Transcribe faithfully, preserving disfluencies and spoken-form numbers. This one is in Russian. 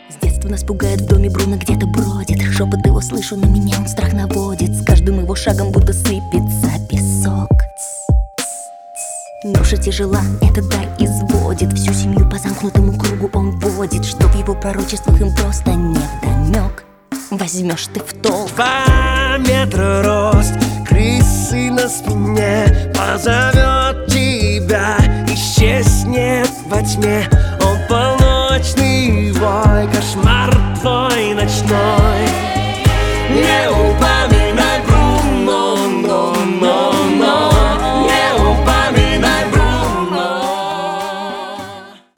С детства нас пугает, в доме Бруно где-то бродит. Шепот его слышу, на меня он страх наводит. С каждым его шагом будто сыпется песок. Ноша тяжела, этот дар изводит. Всю семью по замкнутому кругу он водит. Что в его пророчествах им просто невдомёк. Возьмешь ты в толк. Два метра рост, крысы на спине. Позовет тебя, исчезнет во тьме. Он полночный вой, кошмар твой ночной. Не упоминай